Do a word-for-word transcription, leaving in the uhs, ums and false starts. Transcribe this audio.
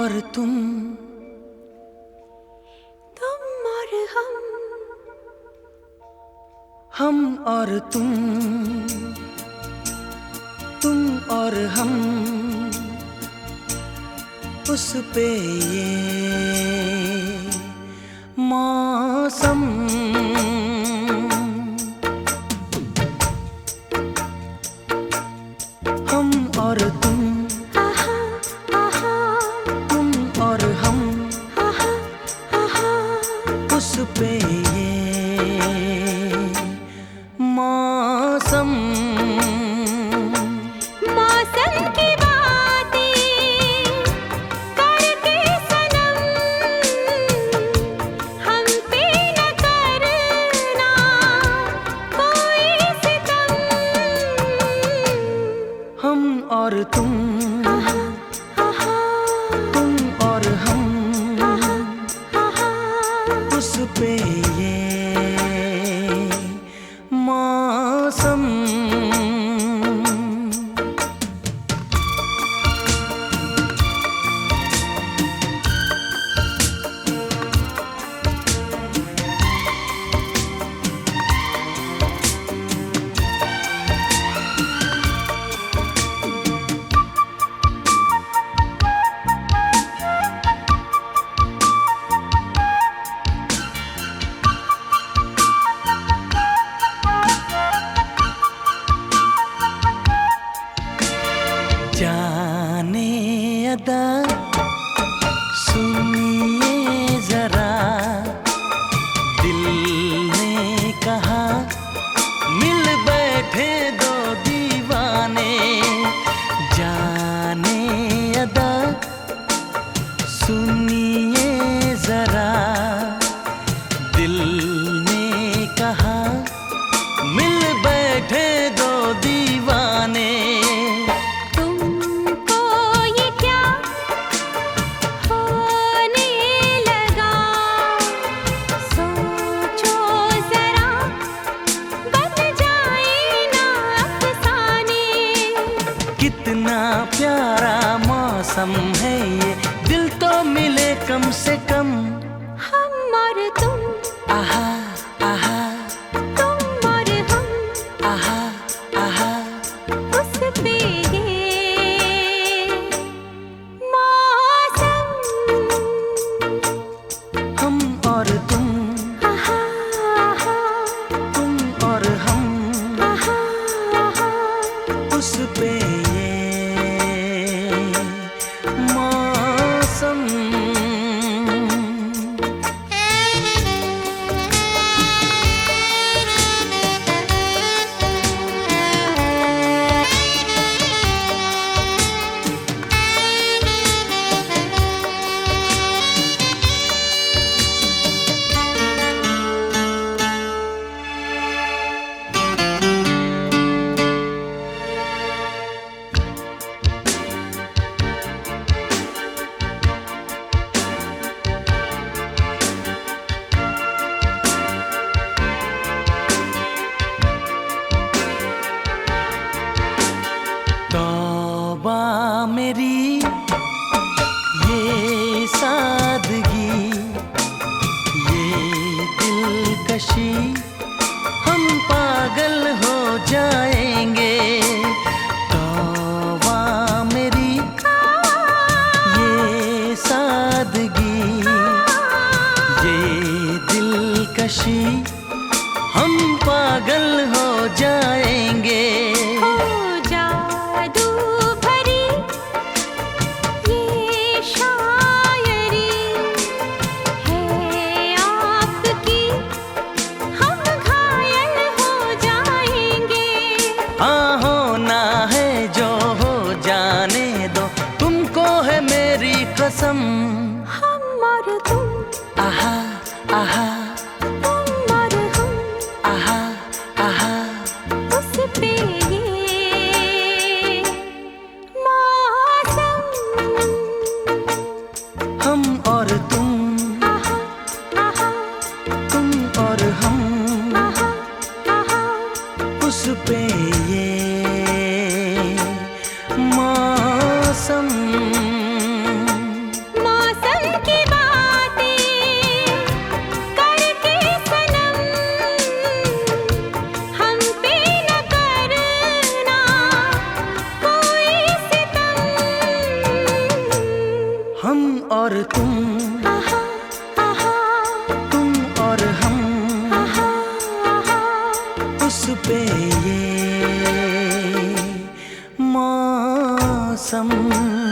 और तुम, तुम और हम, हम और तुम, तुम और हम, उस पे ये मौसम। हम और तुम, आहा आहा, तुम और हम, आहा आहा, उस पे ये मौसम। मौसम की बातें करके सनम, हम पे न करना कोई सितम। हम और तुम, आहा आहा, तुम और हम, आहा आहा, उस पे ये मौसम। जाने अदा सुनिए जरा, दिल ने कहा मिल बैठे दो दीवाने। जाने अदा सुनिए जरा, दिल ने कहा मिल बैठे दो दीवाने। कितना प्यारा मौसम है ये, दिल तो मिले कम से कम। हम और तुम, आहा आहा, तुम और हम, आहा आहा, उस पे ये मौसम। हम और तुम, आहा आहा, तुम और हम, आहा आहा, उस पे ये मौसम। तौबा मेरी ये सादगी, ये दिलकशी, हम पागल हो जाएंगे। तौबा मेरी ये सादगी, ये दिलकशी, हम पागल हो जाएंगे। हो जादू भरी ये शायरी है आपकी, हम घायल हो जाएंगे। हाँ होना है जो हो जाने दो, तुमको है मेरी कसम। हम और तुम, आहा आहा, तुम और हम, आहा आहा, उस पे ये मौसम